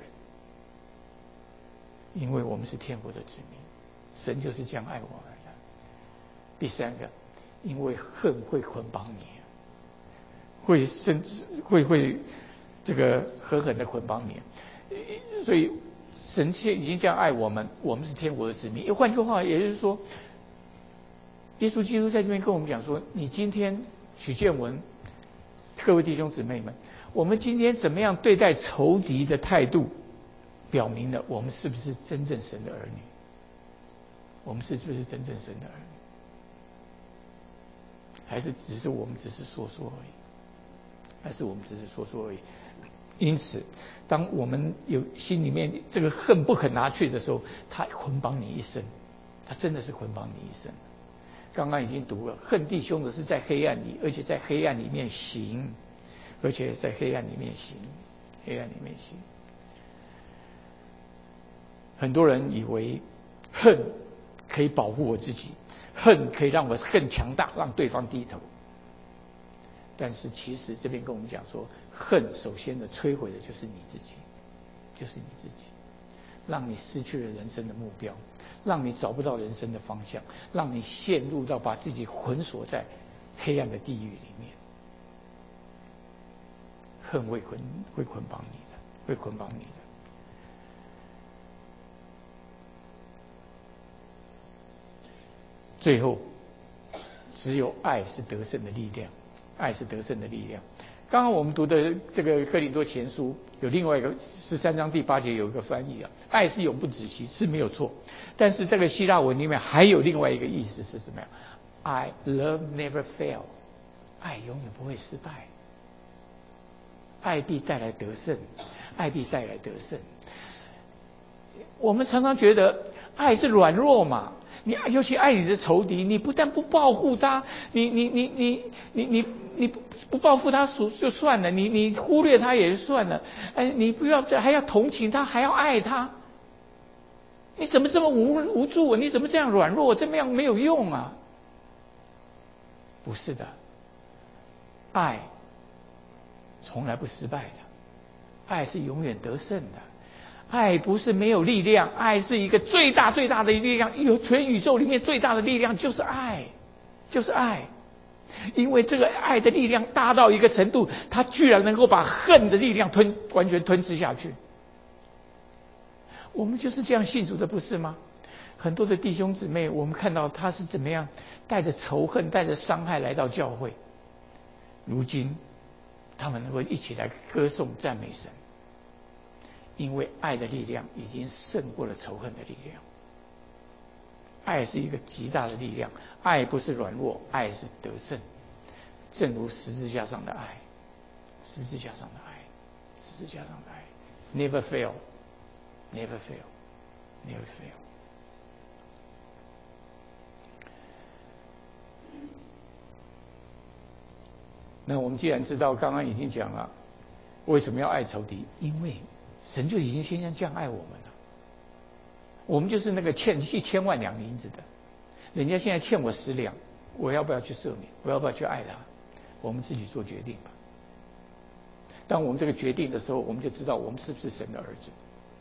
因为我们是天国的子民，神就是这样爱我们的。第三个，因为恨会捆绑你，会甚至会会这个狠狠的捆绑你。所以神已经这样爱我们，我们是天国的子民。换句话，也就是说，耶稣基督在这边跟我们讲说：你今天许建文，各位弟兄姊妹们，我们今天怎么样对待仇敌的态度，表明了我们是不是真正神的儿女？我们是不是真正神的儿女？还是只是我们只是说说而已？还是我们只是说说而已？因此，当我们有心里面这个恨不肯拿去的时候，他捆绑你一生，他真的是捆绑你一生。刚刚已经读了，恨弟兄的是在黑暗里，而且在黑暗里面行，而且在黑暗里面行，黑暗里面行。很多人以为恨可以保护我自己，恨可以让我更强大，让对方低头。但是其实这边跟我们讲说，恨首先的摧毁的就是你自己，就是你自己，让你失去了人生的目标，让你找不到人生的方向，让你陷入到把自己捆锁在黑暗的地狱里面。恨会捆会捆绑你的，会捆绑你的。最后，只有爱是得胜的力量。爱是得胜的力量。刚刚我们读的这个哥林多前书有另外一个十三章第八节有一个翻译啊，爱是永不止息，是没有错。但是这个希腊文里面还有另外一个意思是什么样 ？I love never fail， 爱永远不会失败，爱必带来得胜，爱必带来得胜。我们常常觉得爱是软弱嘛。你尤其爱你的仇敌，你不但不报复他，你你你你你你你不不报复他就算了，你你忽略他也就算了，哎，你不要还要同情他，还要爱他， 你怎么这么无无助？你怎么这样软弱？这么样没有用啊？不是的，爱从来不失败的，爱是永远得胜的。爱不是没有力量，爱是一个最大最大的力量，有全宇宙里面最大的力量就是爱，就是爱。因为这个爱的力量大到一个程度，它居然能够把恨的力量吞完全吞吃下去。我们就是这样信主的，不是吗？很多的弟兄姊妹，我们看到他是怎么样带着仇恨、带着伤害来到教会，如今他们能够一起来歌颂赞美神。因为爱的力量已经胜过了仇恨的力量。爱是一个极大的力量，爱不是软弱，爱是得胜。正如十字架上的爱，十字架上的爱，十字架上的爱 ，never fail, never fail, never fail。那我们既然知道，刚刚已经讲了，为什么要爱仇敌？因为神就已经先这样爱我们了。我们就是那个欠一千万两银子的，人家现在欠我十两，我要不要去赦免？我要不要去爱他？我们自己做决定吧。当我们这个决定的时候，我们就知道我们是不是神的儿子，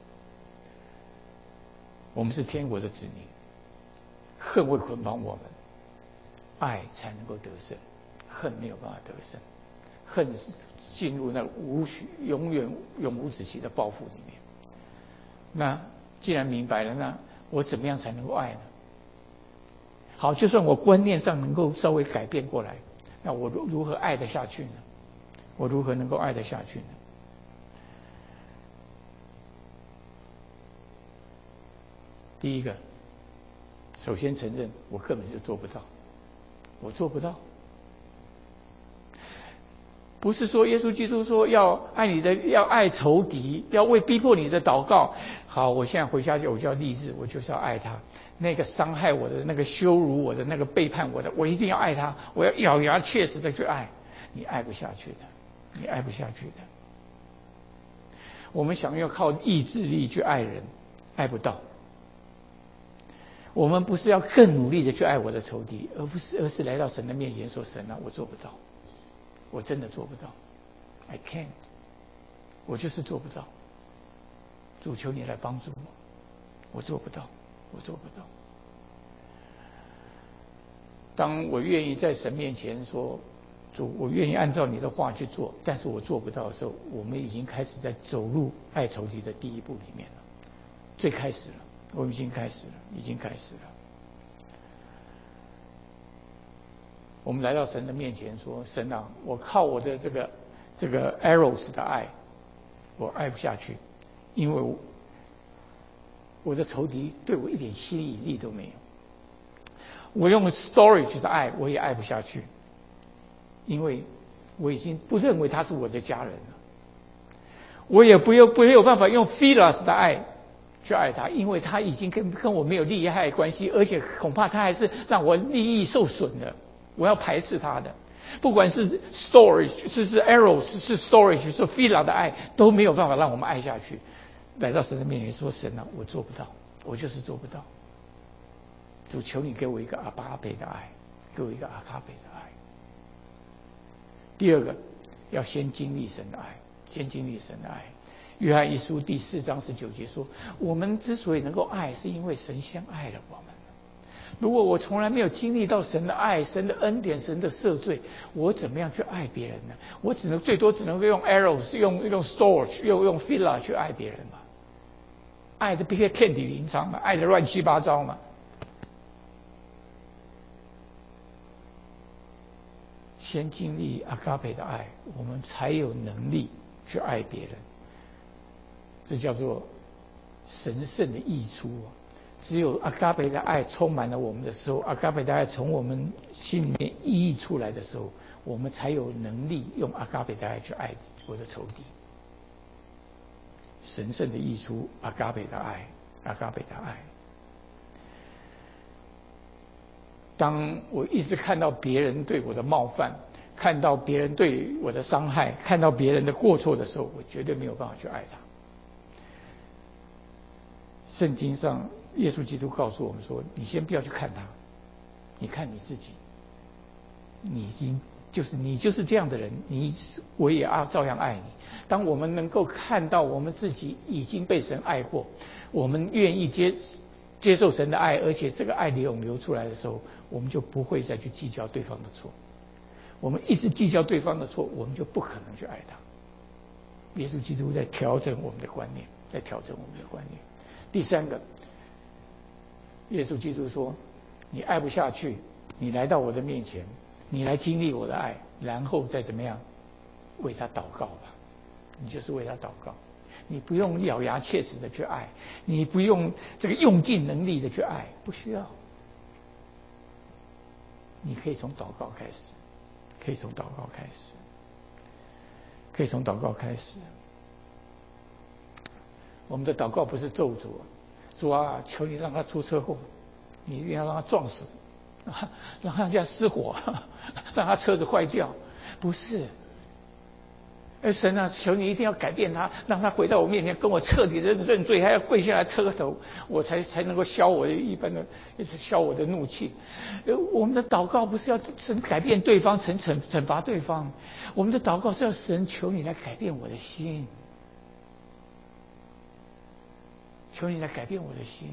我们是天国的子民。恨会捆绑我们，爱才能够得胜，恨没有办法得胜，恨是进入那无许永远永无止息的报复里面。那既然明白了，那我怎么样才能够爱呢？好，就算我观念上能够稍微改变过来，那我如何爱得下去呢？我如何能够爱得下去呢？第一个，首先承认我根本就做不到，我做不到。不是说耶稣基督说要爱你的，要爱仇敌，要为逼迫你的祷告。好，我现在回家就我就要立志，我就是要爱他。那个伤害我的、那个羞辱我的、那个背叛我的，我一定要爱他。我要咬牙切齿的去爱。你爱不下去的，你爱不下去的。我们想要靠意志力去爱人，爱不到。我们不是要更努力的去爱我的仇敌，而不是而是来到神的面前说：神啊，我做不到。我真的做不到 ，I can't， 我就是做不到。主求你来帮助我，我做不到，我做不到。当我愿意在神面前说，主，我愿意按照你的话去做，但是我做不到的时候，我们已经开始在走入爱仇敌的第一步里面了，最开始了，我们已经开始了，已经开始了。我们来到神的面前说：神啊，我靠我的这个这个 eros 的爱，我爱不下去，因为我我的仇敌对我一点吸引力都没有。我用 storage 的爱，我也爱不下去，因为我已经不认为他是我的家人了。我也不用没有办法用 philos 的爱去爱他，因为他已经跟跟我没有利害关系，而且恐怕他还是让我利益受损的。我要排斥他的，不管是 storage 是是 eros 是 storage 是 philia 的爱，都没有办法让我们爱下去。来到神的面前说：神啊，我做不到，我就是做不到。主，求你给我一个阿巴贝的爱，给我一个阿卡贝的爱。第二个，要先经历神的爱，先经历神的爱。约翰一书第四章十九节说：我们之所以能够爱，是因为神先爱了我们。如果我从来没有经历到神的爱、神的恩典、神的赦罪，我怎么样去爱别人呢？我只能最多只能够用 eros、用用 storage、用用 philia 去爱别人嘛？爱的遍遍体鳞伤嘛？爱的乱七八糟嘛？先经历阿嘎培的爱，我们才有能力去爱别人。这叫做神圣的溢出啊！只有阿嘎培的爱充满了我们的时候，阿嘎培的爱从我们心里面溢出来的时候，我们才有能力用阿嘎培的爱去爱我的仇敌。神圣的溢出阿嘎培的爱，阿嘎培的爱。当我一直看到别人对我的冒犯，看到别人对我的伤害，看到别人的过错的时候，我绝对没有办法去爱他。圣经上耶稣基督告诉我们说：你先不要去看他，你看你自己，你已经就是你就是这样的人，你我也啊照样爱你。当我们能够看到我们自己已经被神爱过，我们愿意接接受神的爱，而且这个爱流涌流出来的时候，我们就不会再去计较对方的错。我们一直计较对方的错，我们就不可能去爱他。耶稣基督在调整我们的观念，在调整我们的观念。第三个，耶稣基督说：你爱不下去，你来到我的面前，你来经历我的爱，然后再怎么样为他祷告吧。你就是为他祷告，你不用咬牙切齿的去爱，你不用这个用尽能力的去爱，不需要。你可以从祷告开始，可以从祷告开始，可以从祷告开始。我们的祷告不是咒诅，主啊，求你让他出车祸，你一定要让他撞死，让他家失火，让他车子坏掉，不是。而神啊，求你一定要改变他，让他回到我面前，跟我彻底认认罪，还要跪下来磕个头，我才才能够消我一般的，消我的怒气。我们的祷告不是要神改变对方，惩惩惩罚对方，我们的祷告是要神求你来改变我的心，求你来改变我的心。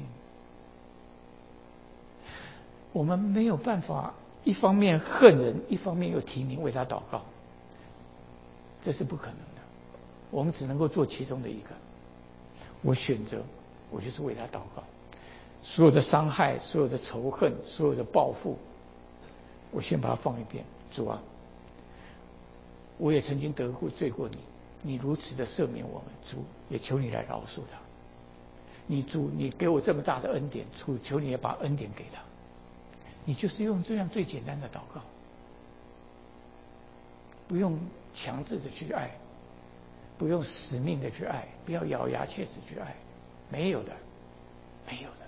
我们没有办法一方面恨人，一方面又提名为他祷告。这是不可能的，我们只能够做其中的一个。我选择，我就是为他祷告。所有的伤害，所有的仇恨，所有的报复，我先把它放一边。主啊，我也曾经得过罪过你，你如此的赦免我们，主也求你来饶恕他。你主，你给我这么大的恩典，主求你也把恩典给他。你就是用这样最简单的祷告。不用强制的去爱，不用死命的去爱，不要咬牙切齿去爱，没有的，没有的。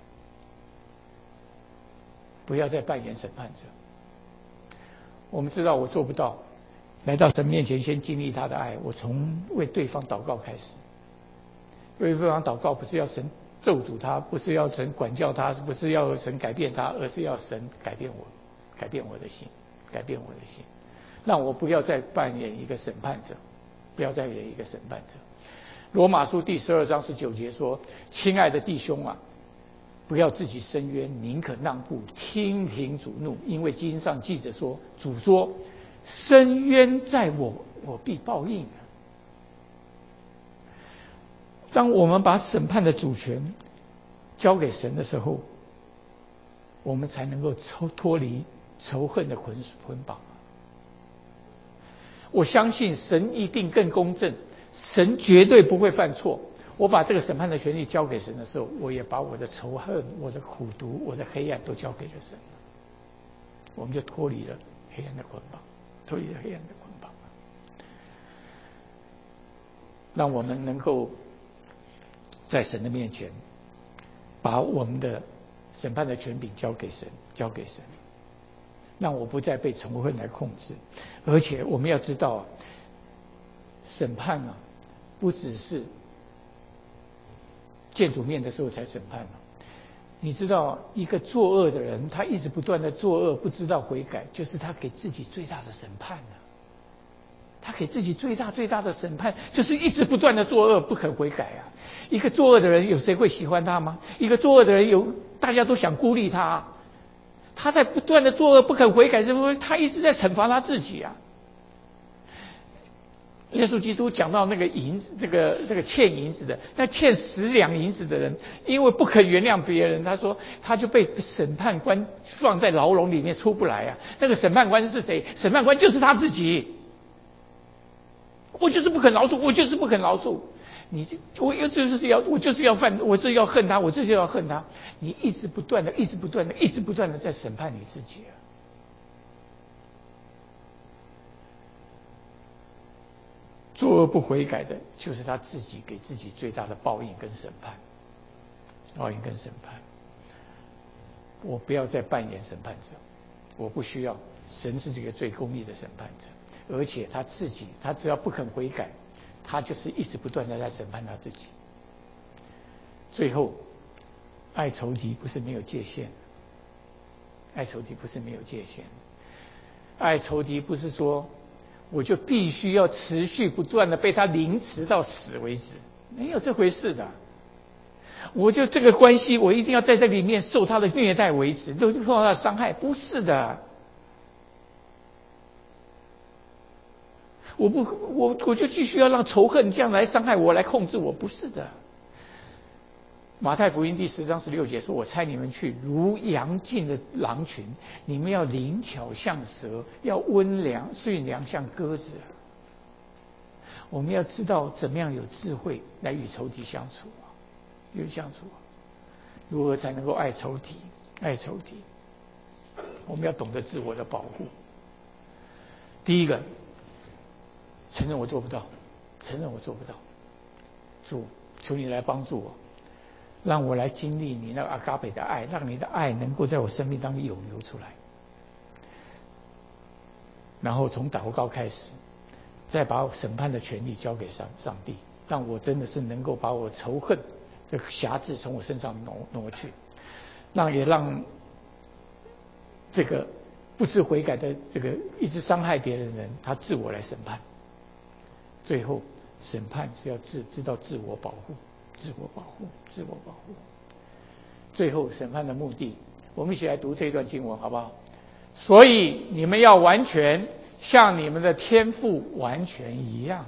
不要再扮演审判者。我们知道我做不到，来到神面前先经历他的爱，我从为对方祷告开始。为对方祷告不是要神咒诅他，不是要神管教他，不是要神改变他，而是要神改变我，改变我的心，改变我的心。让我不要再扮演一个审判者，不要再演一个审判者。罗马书第十二章十九节说：亲爱的弟兄啊，不要自己伸冤，宁可让步，听凭主怒，因为经上记着说，主说：伸冤在我，我必报应。当我们把审判的主权交给神的时候，我们才能够脱离仇恨的捆捆绑。我相信神一定更公正，神绝对不会犯错。我把这个审判的权利交给神的时候，我也把我的仇恨、我的苦毒、我的黑暗都交给了神，我们就脱离了黑暗的捆绑，脱离了黑暗的捆绑。让我们能够在神的面前，把我们的审判的权柄交给神，交给神。让我不再被仇恨来控制。而且我们要知道，审判啊，不只是见主面的时候才审判。你知道，一个作恶的人，他一直不断的作恶，不知道悔改，就是他给自己最大的审判啊。他给自己最大最大的审判，就是一直不断的作恶，不肯悔改啊。一个作恶的人，有谁会喜欢他吗？一个作恶的人，有大家都想孤立他啊。他在不断的作恶，不肯悔改，是因为他一直在惩罚他自己啊。耶稣基督讲到那个银子，这个这个欠银子的，那欠十两银子的人，因为不肯原谅别人，他说他就被审判官放在牢笼里面出不来啊。那个审判官是谁？审判官就是他自己。我就是不肯饶恕，我就是不肯饶恕。你这我又就是要我就是要犯，我就是要恨他，我就是要恨他。你一直不断的，一直不断的，一直不断的在审判你自己啊。作恶不悔改的，就是他自己给自己最大的报应跟审判，报应跟审判。我不要再扮演审判者，我不需要。神是这个最公义的审判者，而且他自己，他只要不肯悔改，他就是一直不断的在审判他自己。最后， 爱仇敌不是没有界限，爱仇敌不是没有界限，爱仇敌不是说我就必须要持续不断的被他凌迟到死为止，没有这回事的。我就这个关系，我一定要在这里面受他的虐待为止，都受到他的伤害，不是的。我不，我我就继续要让仇恨这样来伤害我，来控制我，不是的。马太福音第十章十六节说：“我差你们去，如羊进的狼群，你们要灵巧像蛇，要温良驯良像鸽子。”我们要知道怎么样有智慧来与仇敌相处，与相处，如何才能够爱仇敌？爱仇敌，我们要懂得自我的保护。第一个，承认我做不到，承认我做不到，主，求你来帮助我。让我来经历你那个阿嘎贝的爱，让你的爱能够在我生命当中涌流出来。然后从祷告开始，再把审判的权利交给上上帝，让我真的是能够把我仇恨这个辖制从我身上挪挪去，让也让这个不知悔改的这个一直伤害别人的人，他自我来审判。最后审判是要自知道自我保护。自我保护，自我保护。最后审判的目的，我们一起来读这一段经文，好不好？所以你们要完全像你们的天父完全一样。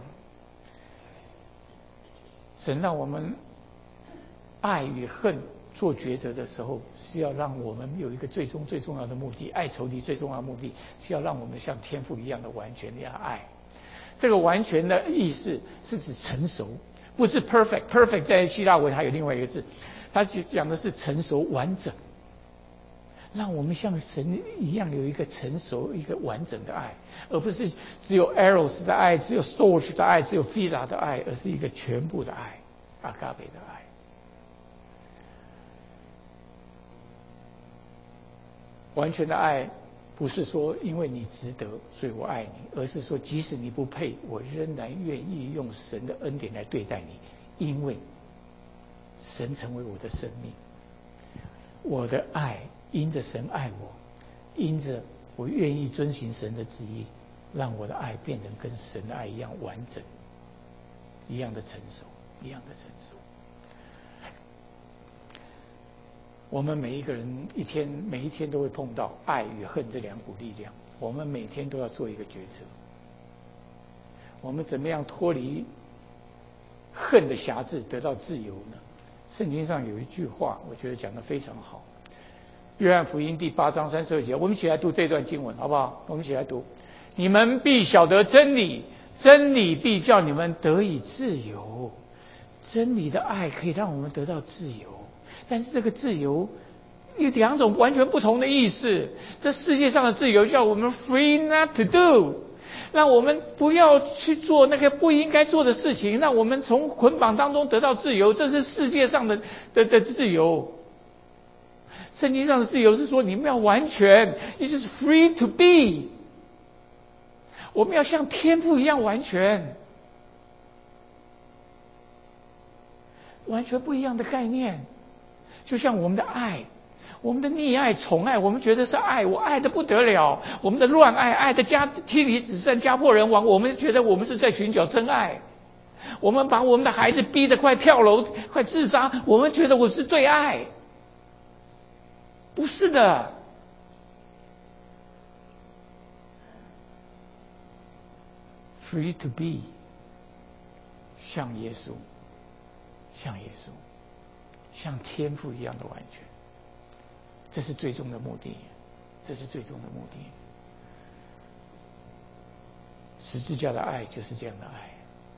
神让我们爱与恨做抉择的时候，是要让我们有一个最终最重要的目的，爱仇敌最重要的目的是要让我们像天父一样的完全的爱。这个完全的意思是指成熟。不是 perfect， perfect 在希腊文还有另外一个字，它讲的是成熟完整，让我们像神一样有一个成熟一个完整的爱，而不是只有 eros 的爱，只有 storge 的爱，只有 philia 的爱，而是一个全部的爱，阿嘎贝的爱。完全的爱不是说因为你值得所以我爱你，而是说即使你不配，我仍然愿意用神的恩典来对待你，因为神成为我的生命，我的爱因着神爱我，因着我愿意遵行神的旨意，让我的爱变成跟神的爱一样完整，一样的成熟，一样的成熟。我们每一个人一天每一天都会碰到爱与恨这两股力量，我们每天都要做一个抉择。我们怎么样脱离恨的辖制，得到自由呢？圣经上有一句话，我觉得讲得非常好。约翰福音第八章三十二节，我们一起来读这段经文，好不好？我们一起来读：你们必晓得真理，真理必叫你们得以自由。真理的爱可以让我们得到自由。但是这个自由有两种完全不同的意思。这世界上的自由叫我们 free not to do， 让我们不要去做那个不应该做的事情，让我们从捆绑当中得到自由，这是世界上的的的自由。圣经上的自由是说你们要完全，也就是 free to be， 我们要像天父一样完全，完全不一样的概念。就像我们的爱，我们的溺爱宠爱，我们觉得是爱，我爱得不得了。我们的乱爱，爱的家妻离子散，家破人亡，我们觉得我们是在寻找真爱。我们把我们的孩子逼得快跳楼快自杀，我们觉得我是最爱。不是的，free to be， 像耶稣，像耶稣，像天父一样的完全，这是最终的目的，这是最终的目的。十字架的爱就是这样的爱。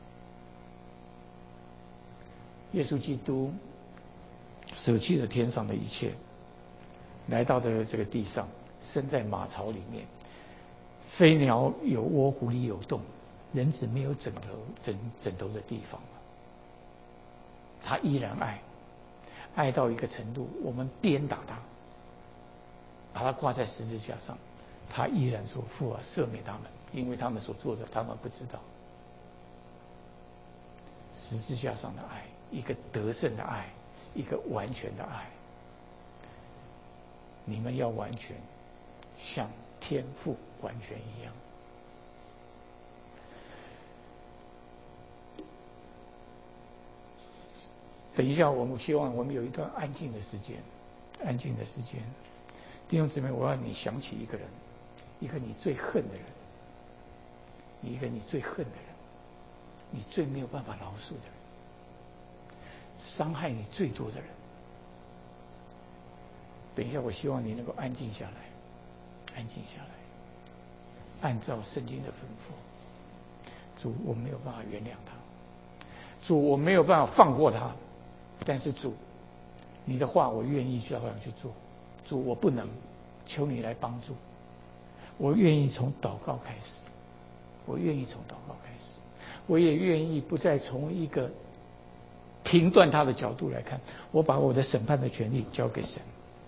耶稣基督舍弃了天上的一切，来到这个这个地上，生在马槽里面，飞鸟有窝，狐狸有洞，人子没有枕头枕枕头的地方，他依然爱，爱到一个程度，我们鞭打他，把他挂在十字架上，他依然说：“父啊，赦免他们，因为他们所做的，他们不知道。”十字架上的爱，一个得胜的爱，一个完全的爱， 你们要完全像天父完全一样。等一下，我们希望我们有一段安静的时间，安静的时间。弟兄姊妹，我让你想起一个人，一个你最恨的人，一个你最恨的人，你最没有办法饶恕的人，伤害你最多的人。等一下，我希望你能够安静下来，安静下来，按照圣经的吩咐。主，我没有办法原谅他；主，我没有办法放过他。但是主，你的话我愿意照样去做。主，我不能，求你来帮助。我愿意从祷告开始，我愿意从祷告开始，我也愿意不再从一个评断他的角度来看，我把我的审判的权利交给神。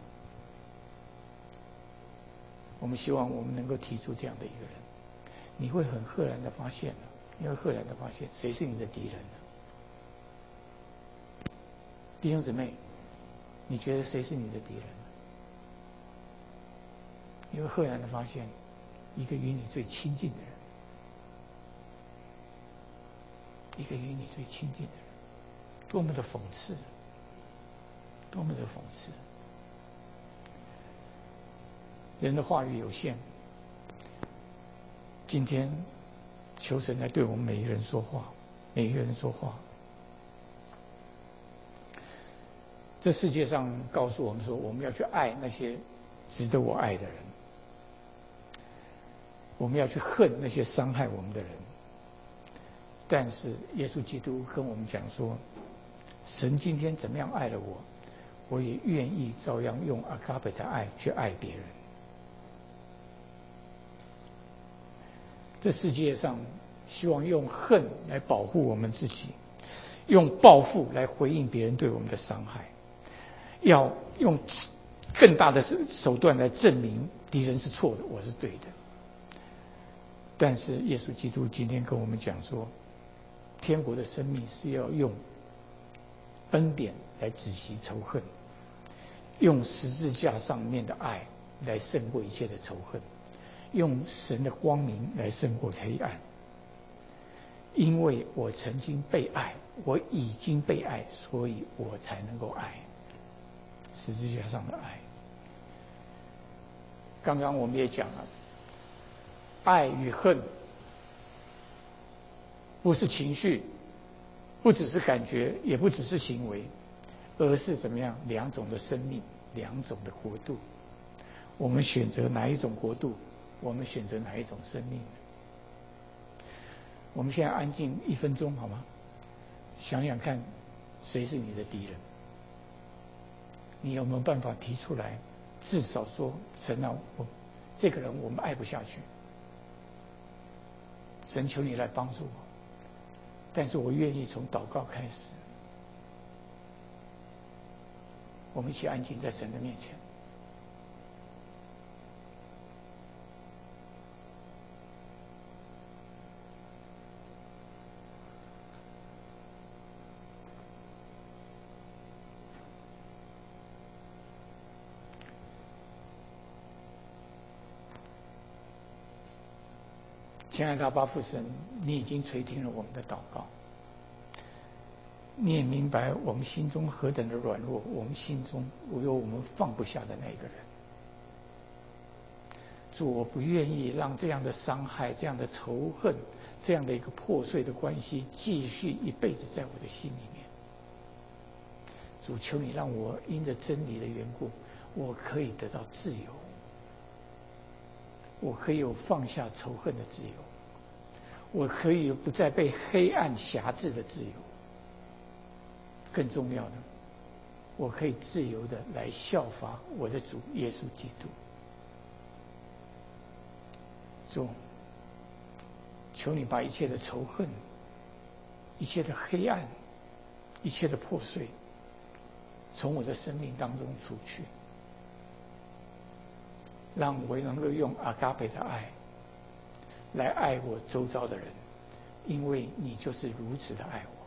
我们希望我们能够提出这样的一个人，你会很赫然的发现，你会赫然的发现谁是你的敌人呢？弟兄姊妹，你觉得谁是你的敌人呢？你会赫然的发现一个与你最亲近的人，一个与你最亲近的人，多么的讽刺，多么的讽刺！人的话语有限，今天求神来对我们每一个人说话，每一个人说话。这世界上告诉我们说，我们要去爱那些值得我爱的人，我们要去恨那些伤害我们的人。但是耶稣基督跟我们讲说，神今天怎么样爱了我，我也愿意照样用阿嘎贝的爱去爱别人。这世界上希望用恨来保护我们自己，用报复来回应别人对我们的伤害，要用更大的手段来证明敌人是错的，我是对的。但是耶稣基督今天跟我们讲说，天国的生命是要用恩典来止息仇恨，用十字架上面的爱来胜过一切的仇恨，用神的光明来胜过黑暗。因为我曾经被爱，我已经被爱，所以我才能够爱。十字架上的爱。刚刚我们也讲了，爱与恨不是情绪，不只是感觉，也不只是行为，而是怎么样？两种的生命，两种的国度。我们选择哪一种国度？我们选择哪一种生命？我们现在安静一分钟好吗？想想看，谁是你的敌人？你有没有办法提出来？至少说，神啊，我这个人我们爱不下去，神求你来帮助我。但是我愿意从祷告开始。我们一起安静在神的面前。亲爱的阿爸父神，你已经垂听了我们的祷告，你也明白我们心中何等的软弱，我们心中有我们放不下的那个人。主，我不愿意让这样的伤害、这样的仇恨、这样的一个破碎的关系继续一辈子在我的心里面。主，求你让我因着真理的缘故，我可以得到自由，我可以有放下仇恨的自由，我可以有不再被黑暗辖制的自由。更重要的，我可以自由的来效法我的主耶稣基督。主，求你把一切的仇恨、一切的黑暗、一切的破碎，从我的生命当中除去，让我能够用阿嘎贝的爱来爱我周遭的人，因为你就是如此的爱我。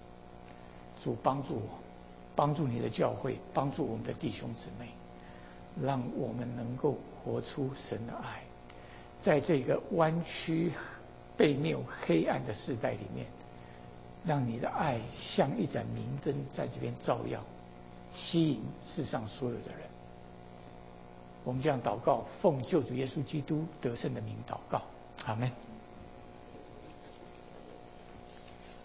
主，帮助我，帮助你的教会，帮助我们的弟兄姊妹， 让我们能够活出神的爱，在这个弯曲、悖谬、黑暗的世代里面，让你的爱像一盏明灯在这边照耀，吸引世上所有的人。我们这样祷告，奉救主耶稣基督得胜的名祷告，阿们。